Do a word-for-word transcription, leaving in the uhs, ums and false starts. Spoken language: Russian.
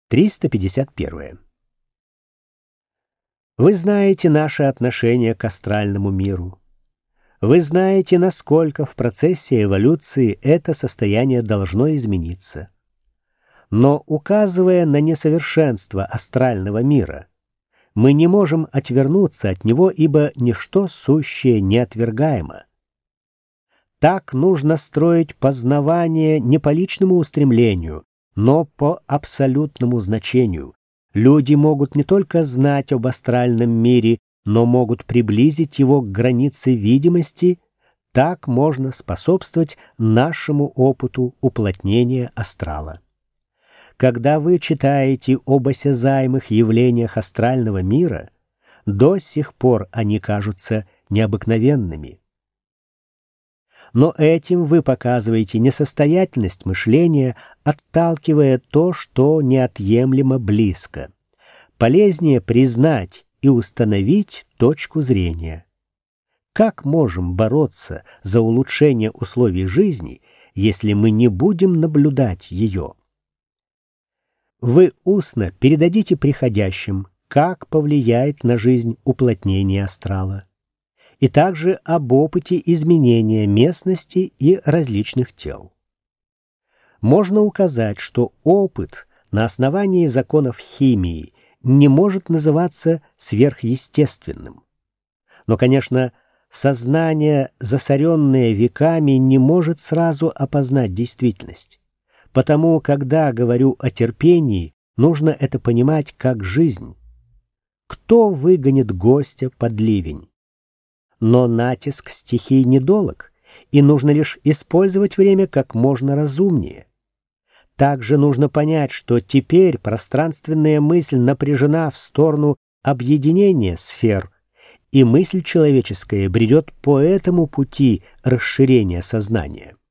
триста пятьдесят первое. Вы знаете наше отношение к астральному миру. Вы знаете, насколько в процессе эволюции это состояние должно измениться. Но, указывая на несовершенство астрального мира, мы не можем отвернуться от него, ибо ничто сущее неотвергаемо. Так нужно строить познавание не по личному устремлению, но по абсолютному значению. Люди могут не только знать об астральном мире, но могут приблизить его к границе видимости. Так можно способствовать нашему опыту уплотнения астрала. Когда вы читаете об осязаемых явлениях астрального мира, до сих пор они кажутся необыкновенными. Но этим вы показываете несостоятельность мышления, отталкивая то, что неотъемлемо близко. Полезнее признать и установить точку зрения. Как можем бороться за улучшение условий жизни, если мы не будем наблюдать ее? Вы устно передадите приходящим, как повлияет на жизнь уплотнение астрала, и также об опыте изменения местности и различных тел. Можно указать, что опыт на основании законов химии не может называться сверхъестественным. Но, конечно, сознание, засоренное веками, не может сразу опознать действительность. Потому, когда говорю о терпении, нужно это понимать как жизнь. Кто выгонит гостя под ливень? Но натиск стихий недолог, и нужно лишь использовать время как можно разумнее. Также нужно понять, что теперь пространственная мысль напряжена в сторону объединения сфер, и мысль человеческая бредет по этому пути расширения сознания.